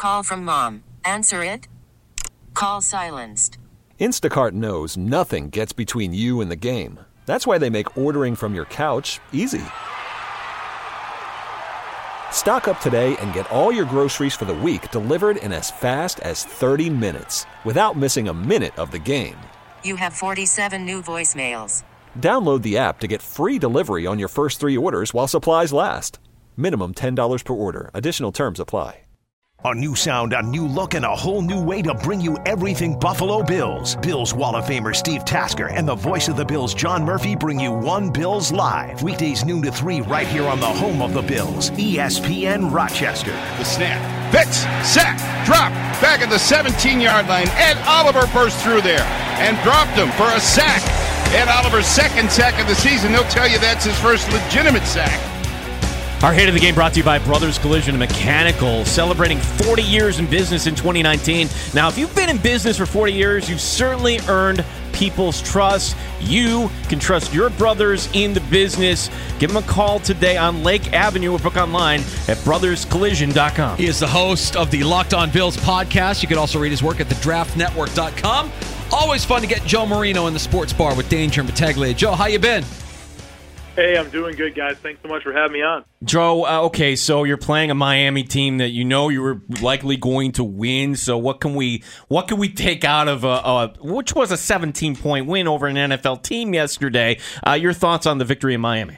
Call from mom. Answer it. Call silenced. Instacart knows nothing gets between you and the game. That's why they make ordering from your couch easy. Stock up today and get all your groceries for the week delivered in as fast as 30 minutes without missing a minute of the game. You have 47 new voicemails. Download the app to get free delivery on your first 3 orders while supplies last. Minimum $10 per order. Additional terms apply. A new sound, a new look, and a whole new way to bring you everything Buffalo Bills. Bills Wall of Famer Steve Tasker and the voice of the Bills, John Murphy, bring you One Bills Live. Weekdays noon to 3 right here on the home of the Bills, ESPN Rochester. The snap. Fitz, sack, drop, back at the 17-yard line. Ed Oliver burst through there and dropped him for a sack. Ed Oliver's second sack of the season. They'll tell you that's his first legitimate sack. Our hit of the game brought to you by Brothers Collision Mechanical, celebrating 40 years in business in 2019. Now, if you've been in business for 40 years, you've certainly earned people's trust. You can trust your brothers in the business. Give them a call today on Lake Avenue or book online at brotherscollision.com. He is the host of the Locked On Bills podcast. You can also read his work at thedraftnetwork.com. Always fun to get Joe Marino in the sports bar with Danger and Battaglia. Joe, how you been? Hey, I'm doing good, guys. Thanks so much for having me on. Joe, okay, so you're playing a Miami team that you know you were likely going to win. So what can we take out of which was a 17-point win over an NFL team yesterday? Your thoughts on the victory in Miami?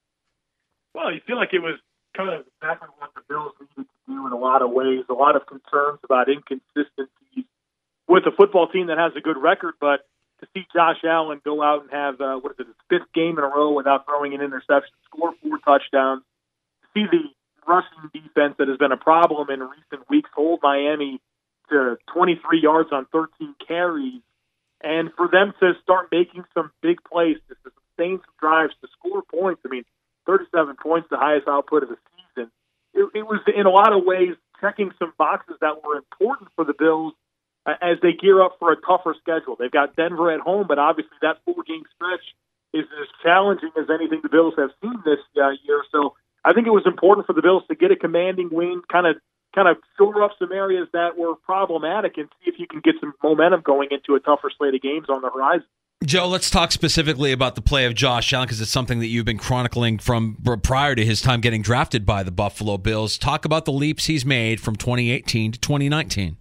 Well, you feel like it was kind of exactly what the Bills needed to do in a lot of ways. A lot of concerns about inconsistencies with a football team that has a good record, but to see Josh Allen go out and have, his fifth game in a row without throwing an interception, score 4 touchdowns, see the rushing defense that has been a problem in recent weeks hold Miami to 23 yards on 13 carries, and for them to start making some big plays, to sustain some drives, to score points. I mean, 37 points, the highest output of the season. It was, in a lot of ways, checking some boxes that were important for the Bills as they gear up for a tougher schedule. They've got Denver at home, but obviously that 4-game stretch is as challenging as anything the Bills have seen this year. So I think it was important for the Bills to get a commanding win, kind of shore up some areas that were problematic, and see if you can get some momentum going into a tougher slate of games on the horizon. Joe, let's talk specifically about the play of Josh Allen, because it's something that you've been chronicling from prior to his time getting drafted by the Buffalo Bills. Talk about the leaps he's made from 2018 to 2019.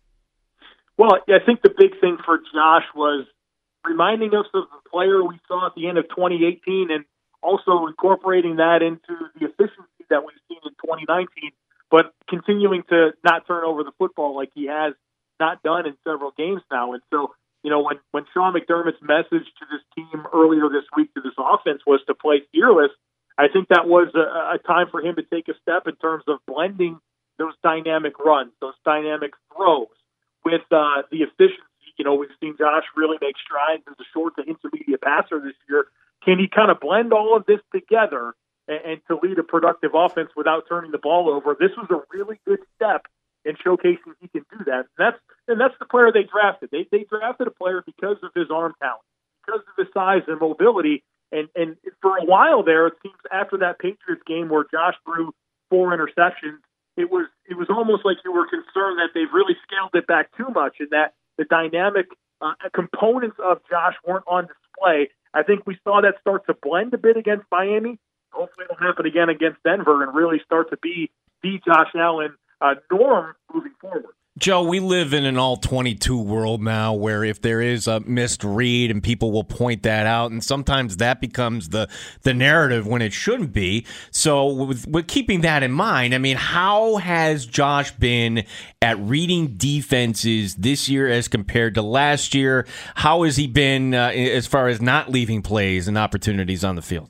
Well, I think the big thing for Josh was reminding us of the player we saw at the end of 2018 and also incorporating that into the efficiency that we've seen in 2019, but continuing to not turn over the football like he has not done in several games now. And so, when Sean McDermott's message to this team earlier this week to this offense was to play fearless, I think that was a time for him to take a step in terms of blending those dynamic runs, those dynamic throws, with the efficiency. We've seen Josh really make strides as a short to intermediate passer this year. Can he kind of blend all of this together and to lead a productive offense without turning the ball over? This was a really good step in showcasing he can do that. And that's the player they drafted. They drafted a player because of his arm talent, because of his size and mobility. And for a while there, it seems after that Patriots game where Josh threw 4 interceptions, it was almost like you were concerned that they've really scaled it back too much and that the dynamic components of Josh weren't on display. I think we saw that start to blend a bit against Miami. Hopefully it'll happen again against Denver and really start to be the Josh Allen norm moving forward. Joe, we live in an all-22 world now where if there is a missed read and people will point that out, and sometimes that becomes the narrative when it shouldn't be. So with keeping that in mind, I mean, how has Josh been at reading defenses this year as compared to last year? How has he been as far as not leaving plays and opportunities on the field?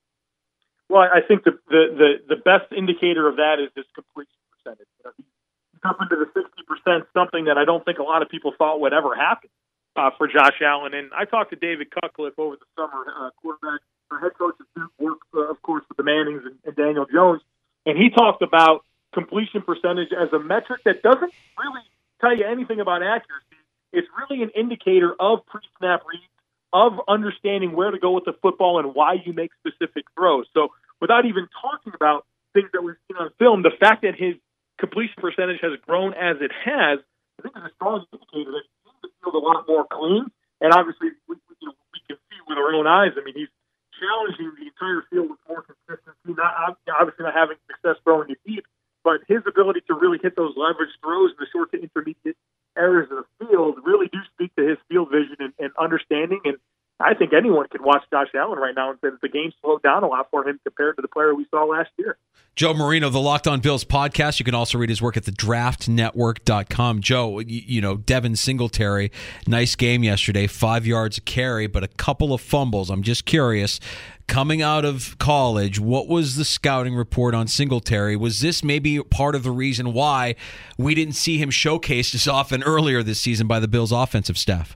Well, I think the best indicator of that is his completion percentage. He's up into the 60%, something that I don't think a lot of people thought would ever happen for Josh Allen. And I talked to David Cutcliffe over the summer, quarterback, head coach of Duke, worked, of course, with the Mannings and Daniel Jones. And he talked about completion percentage as a metric that doesn't really tell you anything about accuracy. It's really an indicator of pre-snap reads, of understanding where to go with the football and why you make specific throws. So without even talking about things that we've seen on film, the fact that his completion percentage has grown as it has, I think it's a strong indicator that he seems to feel a lot more clean. And obviously, we can see with our own eyes. I mean, he's challenging the entire field with more consistency. Obviously not having success throwing it deep, but his ability to really hit those leverage throws in the short to intermediate areas of the field really do speak to his field vision and understanding. And I think anyone can watch Josh Allen right now and say that the game slowed down a lot for him compared to the player we saw last year. Joe Marino, the Locked On Bills podcast. You can also read his work at thedraftnetwork.com. Joe, Devin Singletary, nice game yesterday, 5 yards a carry, but a couple of fumbles. I'm just curious, coming out of college, what was the scouting report on Singletary? Was this maybe part of the reason why we didn't see him showcased as often earlier this season by the Bills offensive staff?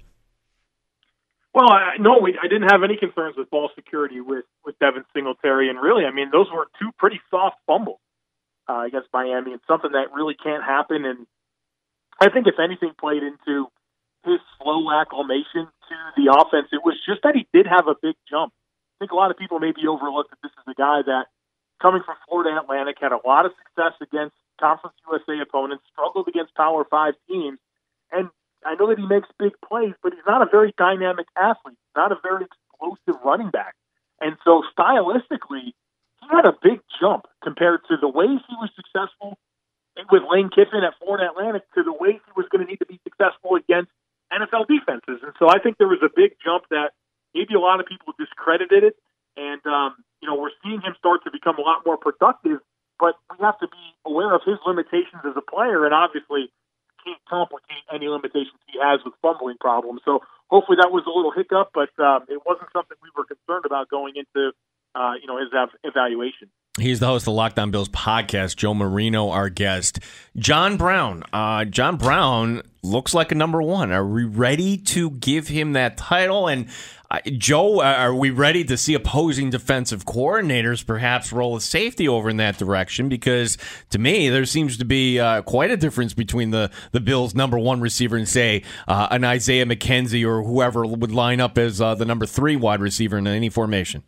Well, no, I didn't have any concerns with ball security with Devin Singletary. And really, I mean, those were two pretty soft fumbles against Miami. It's something that really can't happen. And I think if anything played into his slow acclimation to the offense, it was just that he did have a big jump. I think a lot of people maybe overlooked that this is a guy that, coming from Florida Atlantic, had a lot of success against Conference USA opponents, struggled against Power 5 teams, and I know that he makes big plays, but he's not a very dynamic athlete, not a very explosive running back. And so stylistically, he had a big jump compared to the way he was successful with Lane Kiffin at Florida Atlantic to the way he was going to need to be successful against NFL defenses. And so I think there was a big jump that maybe a lot of people discredited it. And, we're seeing him start to become a lot more productive, but we have to be aware of his limitations as a player, and obviously can't complicate any limitations he has with fumbling problems. So hopefully that was a little hiccup, but it wasn't something we were concerned about going into his evaluation. He's the host of the Locked On Bills podcast. Joe Marino, our guest. John Brown. John Brown looks like a number one. Are we ready to give him that title? And Joe, are we ready to see opposing defensive coordinators perhaps roll a safety over in that direction? Because to me, there seems to be quite a difference between the Bills' number one receiver and, say, an Isaiah McKenzie or whoever would line up as the number 3 wide receiver in any formation.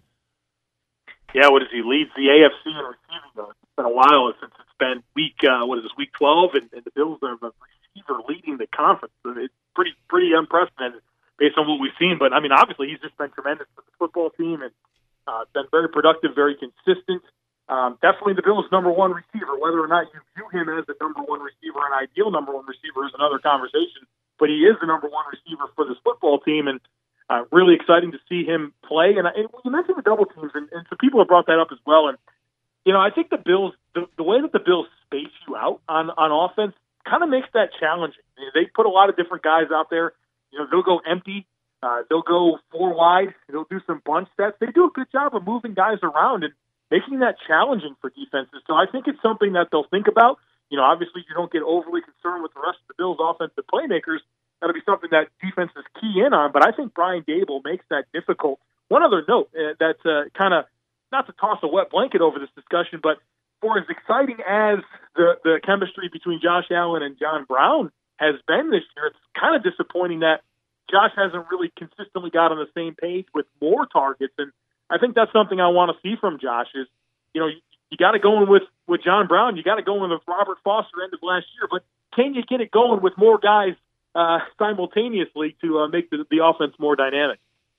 Yeah, what is he? Leads the AFC in receiving, though. It's been a while since it's been week 12, and the Bills are the receiver leading the conference. So it's pretty unprecedented based on what we've seen. But, I mean, obviously he's just been tremendous for the football team and been very productive, very consistent. Definitely the Bills' number one receiver. Whether or not you view him as the number one receiver, an ideal number one receiver, is another conversation. But he is the number one receiver for this football team, and really exciting to see him play. And you mentioned the double teams, and some people have brought that up as well. And, I think the Bills, the way that the Bills space you out on offense kind of makes that challenging. They put a lot of different guys out there. They'll go empty. They'll go 4 wide. They'll do some bunch sets. They do a good job of moving guys around and making that challenging for defenses. So I think it's something that they'll think about. Obviously you don't get overly concerned with the rest of the Bills' offensive playmakers. That'll be something that defenses key in on. But I think Brian Daboll makes that difficult. One other note that's kind of not to toss a wet blanket over this discussion, but for as exciting as the chemistry between Josh Allen and John Brown has been this year, it's kind of disappointing that Josh hasn't really consistently got on the same page with more targets. And I think that's something I want to see from Josh is, you got to go in with John Brown. You got to go in with Robert Foster end of last year. But can you get it going with more guys simultaneously to make the offense more dynamic?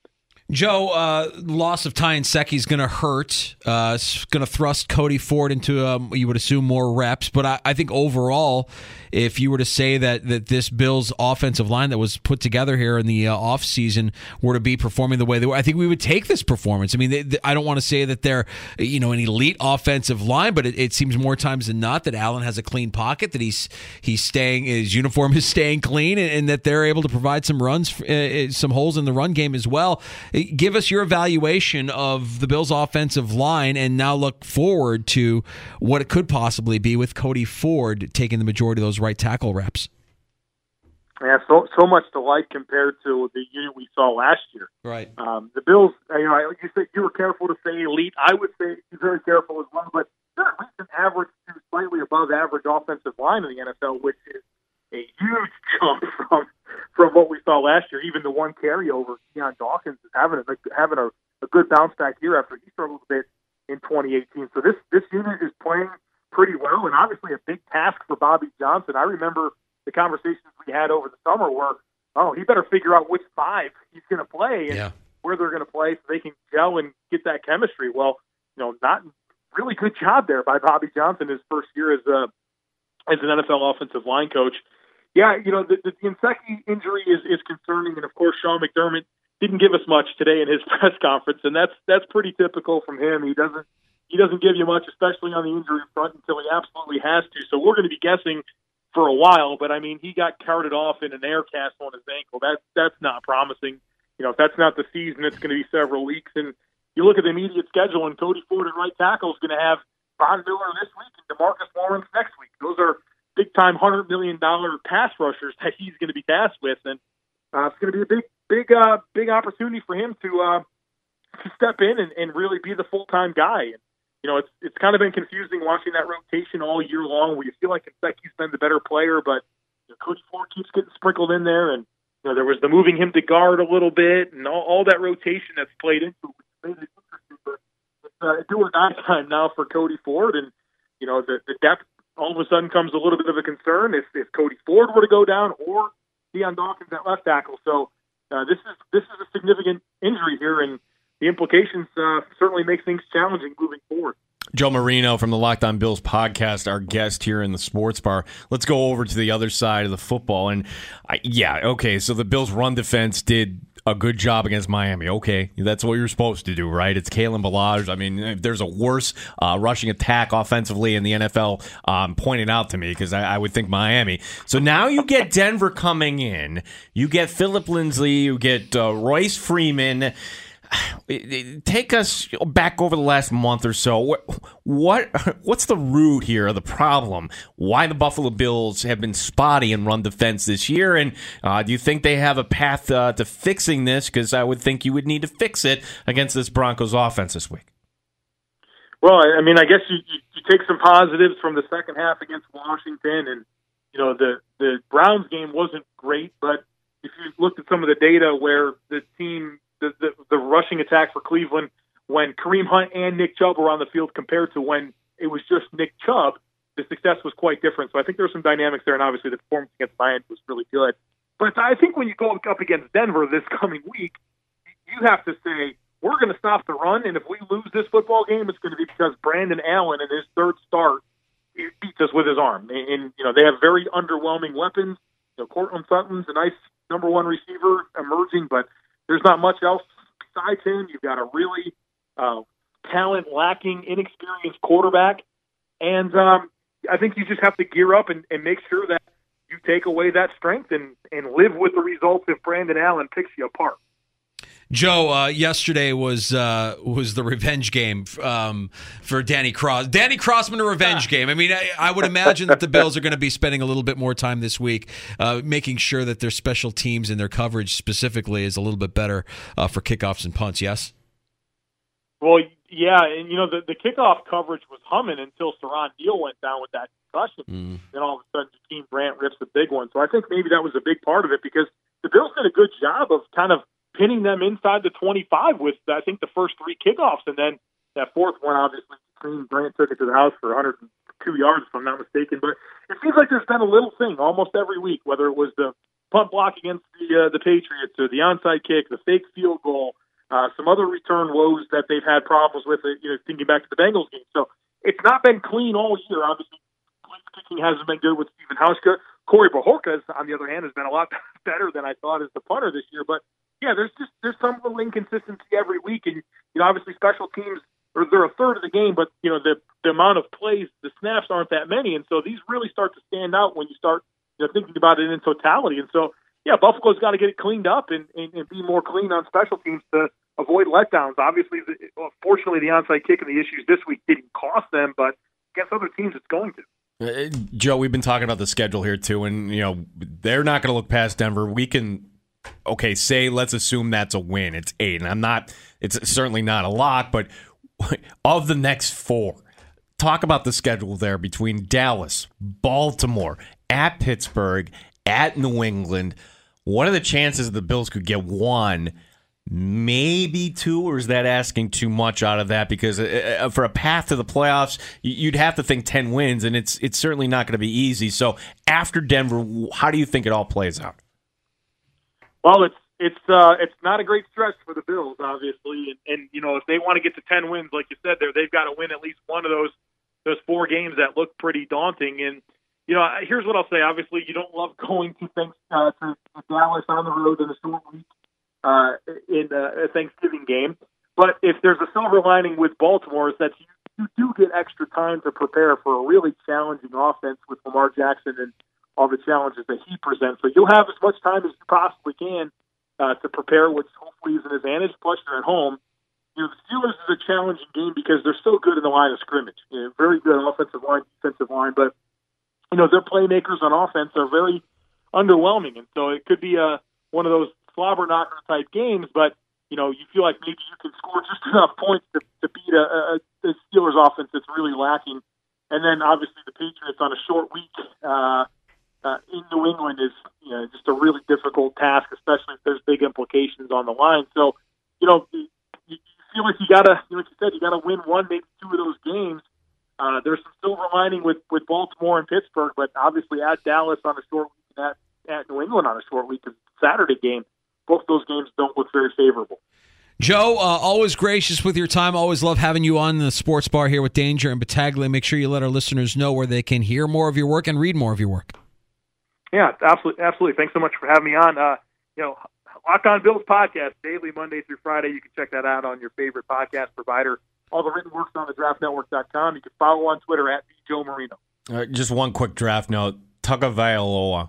Joe, loss of Ty Nsekhe is going to hurt. It's going to thrust Cody Ford into, you would assume, more reps. But I think overall, if you were to say that this Bills offensive line that was put together here in the offseason were to be performing the way they were, I think we would take this performance. I mean, I don't want to say that they're an elite offensive line, but it seems more times than not that Allen has a clean pocket, that he's staying, his uniform is staying clean, and that they're able to provide some runs, some holes in the run game as well. Give us your evaluation of the Bills' offensive line and now look forward to what it could possibly be with Cody Ford taking the majority of those right tackle reps. Yeah, so much to like compared to the unit we saw last year. Right. The Bills, you said you were careful to say elite. I would say be very careful as well, but they're at least an average to slightly above average offensive line in the NFL, which is a huge jump from what we saw last year. Even the one carryover, Keon Dawkins is having a good bounce back year after he struggled a bit in 2018. So this unit is playing pretty well, and obviously a big task for Bobby Johnson. I remember the conversations we had over the summer where, he better figure out which 5 he's going to play and where they're going to play so they can gel and get that chemistry. Well, not really good job there by Bobby Johnson his first year as an NFL offensive line coach. Yeah, the Nsekhe injury is concerning, and of course Sean McDermott didn't give us much today in his press conference, and that's pretty typical from him. He doesn't give you much, especially on the injury front, until he absolutely has to. So we're going to be guessing for a while, but I mean, he got carted off in an air cast on his ankle. That's not promising. If that's not the season, it's going to be several weeks. And you look at the immediate schedule, and Cody Ford at right tackle is going to have Von Miller this week and DeMarcus Lawrence next week. Those are big-time $100 million pass rushers that he's going to be tasked with, and it's going to be a big opportunity for him to step in and really be the full-time guy. And, it's kind of been confusing watching that rotation all year long, where you feel like Nsekhe's been the better player, but Cody Ford keeps getting sprinkled in there, and there was the moving him to guard a little bit, and all that rotation that's played into it, which made it interesting. But it's do or die time now for Cody Ford, and the depth all of a sudden comes a little bit of a concern if Cody Ford were to go down or Deion Dawkins at left tackle. So this is a significant injury here, and the implications certainly make things challenging moving forward. Joe Marino from the Locked On Bills podcast, our guest here in the Sports Bar. Let's go over to the other side of the football. And so the Bills' run defense did a good job against Miami. Okay, that's what you're supposed to do, right? It's Kalen Ballage. I mean, if there's a worse rushing attack offensively in the NFL, point it out to me, because I would think Miami. So now you get Denver coming in. You get Phillip Lindsay. You get Royce Freeman. Take us back over the last month or so. What's the root here of the problem? Why the Buffalo Bills have been spotty in run defense this year? And do you think they have a path to fixing this? Because I would think you would need to fix it against this Broncos offense this week. Well, I mean, I guess you take some positives from the second half against Washington, and the Browns game wasn't great, but if you looked at some of the data where the team. The rushing attack for Cleveland when Kareem Hunt and Nick Chubb were on the field compared to when it was just Nick Chubb, the success was quite different. So I think there's some dynamics there, and obviously the performance against Miami was really good. But I think when you go up against Denver this coming week, you have to say, we're going to stop the run, and if we lose this football game, it's going to be because Brandon Allen in his third start beats us with his arm. And they have very underwhelming weapons. Cortland Sutton's a nice number one receiver emerging, but there's not much else besides him. You've got a really talent-lacking, inexperienced quarterback. And I think you just have to gear up and make sure that you take away that strength and live with the results if Brandon Allen picks you apart. Joe, yesterday was the revenge game for Danny Cross. Danny Crossman, a revenge game. I mean, I would imagine that the Bills are going to be spending a little bit more time this week making sure that their special teams and their coverage specifically is a little bit better for kickoffs and punts, yes? Well, yeah, and the kickoff coverage was humming until Saron Neal went down with that concussion. Then all of a sudden, Jakeem Grant rips the big one. So I think maybe that was a big part of it, because the Bills did a good job of kind of pinning them inside the 25 with, I think, the first 3 kickoffs. And then that fourth one, obviously, Grant took it to the house for 102 yards, if I'm not mistaken. But it seems like there's been a little thing almost every week, whether it was the punt block against the Patriots or the onside kick, the fake field goal, some other return woes that they've had problems with, thinking back to the Bengals game. So it's not been clean all year. Obviously, kicking hasn't been good with Stephen Hauschka. Corey Bojorquez, on the other hand, has been a lot better than I thought as the punter this year. But yeah, there's some little inconsistency every week, and obviously special teams they're a third of the game, but the amount of plays, the snaps aren't that many, and so these really start to stand out when you start thinking about it in totality. And so yeah, Buffalo's got to get it cleaned up and be more clean on special teams to avoid letdowns. Obviously, fortunately, the onside kick and the issues this week didn't cost them, but against other teams, it's going to. Joe, we've been talking about the schedule here too, and they're not going to look past Denver. We can, let's assume that's a win. It's 8, and it's certainly not a lock, but of the next 4, talk about the schedule there between Dallas, Baltimore, at Pittsburgh, at New England. What are the chances the Bills could get one maybe 2, or is that asking too much out of that? Because for a path to the playoffs, you'd have to think 10 wins, and it's certainly not going to be easy. So after Denver, how do you think it all plays out? Well, it's not a great stretch for the Bills, obviously, and if they want to get to 10 wins, like you said, they've got to win at least one of those 4 games that look pretty daunting. And here's what I'll say: obviously, you don't love going to Dallas on the road in a short week in a Thanksgiving game, but if there's a silver lining with Baltimore, is that you do get extra time to prepare for a really challenging offense with Lamar Jackson and all the challenges that he presents. So you'll have as much time as you possibly can to prepare, which hopefully is an advantage. Plus, you're at home. The Steelers is a challenging game because they're so good in the line of scrimmage. Very good offensive line, defensive line, but their playmakers on offense are very underwhelming, and so it could be one of those slobber knocker type games. But you feel like maybe you can score just enough points to beat a Steelers offense that's really lacking. And then obviously the Patriots on a short week in New England is just a really difficult task, especially if there's big implications on the line. So you feel like you gotta, like you said, you gotta win one, maybe 2 of those games. There's some silver lining with Baltimore and Pittsburgh, but obviously at Dallas on a short week and at New England on a short week, it's a Saturday game. Both those games don't look very favorable. Joe, always gracious with your time. Always love having you on the Sports Bar here with Danger and Battaglia. Make sure you let our listeners know where they can hear more of your work and read more of your work. Yeah, absolutely. Thanks so much for having me on. Locked On Bills podcast, daily Monday through Friday. You can check that out on your favorite podcast provider. All the written work's on thedraftnetwork.com. You can follow on Twitter at Joe Marino. Just one quick draft note. Tagovailoa.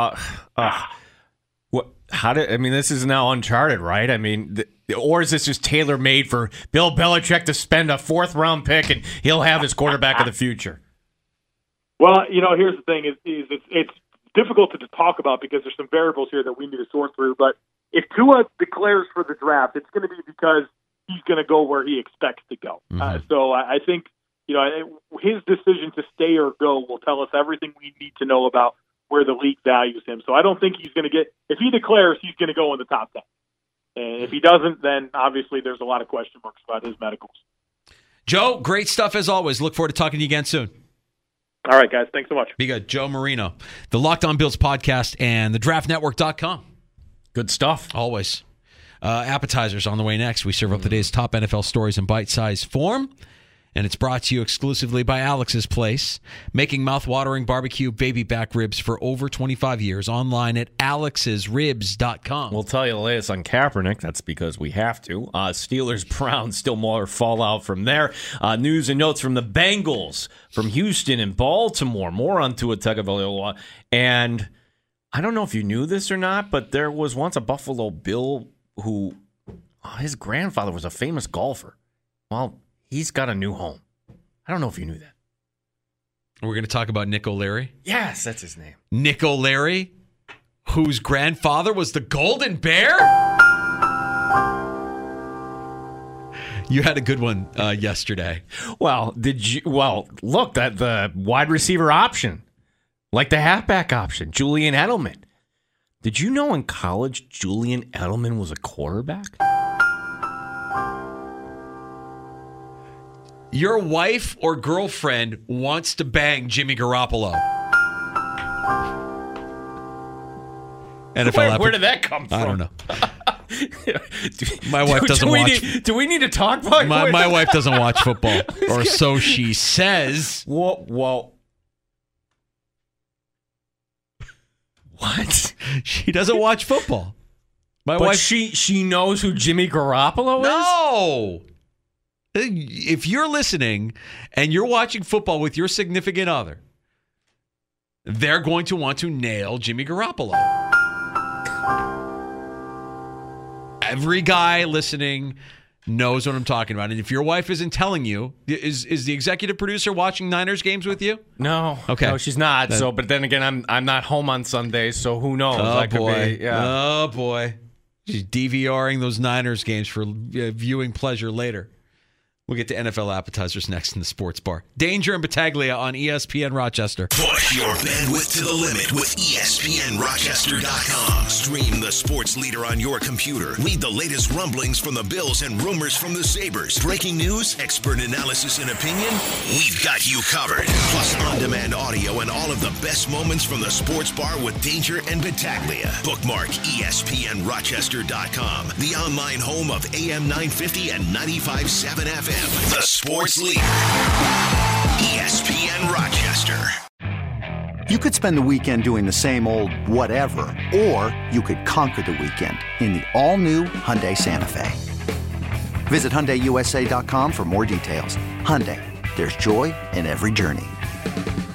This is now uncharted, right? Or is this just tailor-made for Bill Belichick to spend a 4th-round pick and he'll have his quarterback of the future? Well, here's the thing: it's difficult to talk about because there's some variables here that we need to sort through. But if Tua declares for the draft, it's going to be because he's going to go where he expects to go. Mm-hmm. So I think his decision to stay or go will tell us everything we need to know about where the league values him. So I don't think he's going to get – if he declares, he's going to go in the top 10. And if he doesn't, then obviously there's a lot of question marks about his medicals. Joe, great stuff as always. Look forward to talking to you again soon. All right, guys. Thanks so much. Be good. Joe Marino, the Locked On Bills podcast and thedraftnetwork.com. Good stuff. Always. Appetizers on the way next. We serve up the day's top NFL stories in bite-sized form. And it's brought to you exclusively by Alex's Place, making mouth-watering barbecue baby back ribs for over 25 years. Online at alexsribs.com. We'll tell you the latest on Kaepernick. That's because we have to. Steelers-Browns, still more fallout from there. News and notes from the Bengals, from Houston and Baltimore. More on Tua Tagovailoa. And I don't know if you knew this or not, but there was once a Buffalo Bill who, his grandfather was a famous golfer. Well, he's got a new home. I don't know if you knew that. We're going to talk about Nick O'Leary? Yes, that's his name. Nick O'Leary, whose grandfather was the Golden Bear? You had a good one yesterday. Well, look, that the wide receiver option, like the halfback option, Julian Edelman. Did you know in college Julian Edelman was a quarterback? Your wife or girlfriend wants to bang Jimmy Garoppolo. Where did that come from? I don't know. My wife doesn't watch. Do we need to talk about my wife doesn't watch football, or so she says. Whoa. What? She doesn't watch football. My wife. She knows who Jimmy Garoppolo is? No. If you're listening and you're watching football with your significant other, they're going to want to nail Jimmy Garoppolo. Every guy listening knows what I'm talking about. And if your wife isn't telling you, is the executive producer watching Niners games with you? No. Okay. No, she's not. But then again, I'm not home on Sundays, so who knows? Oh, boy. Oh, boy. She's DVRing those Niners games for viewing pleasure later. We'll get to NFL appetizers next in the sports bar. Danger and Battaglia on ESPN Rochester. Push your bandwidth to the limit with ESPNRochester.com. Stream the sports leader on your computer. Read the latest rumblings from the Bills and rumors from the Sabres. Breaking news, expert analysis and opinion. We've got you covered. Plus on-demand audio and all of the best moments from the sports bar with Danger and Battaglia. Bookmark ESPNRochester.com, the online home of AM 950 and 95.7 FM. The sports leader. ESPN Rochester. You could spend the weekend doing the same old whatever, or you could conquer the weekend in the all-new Hyundai Santa Fe. Visit HyundaiUSA.com for more details. Hyundai, there's joy in every journey.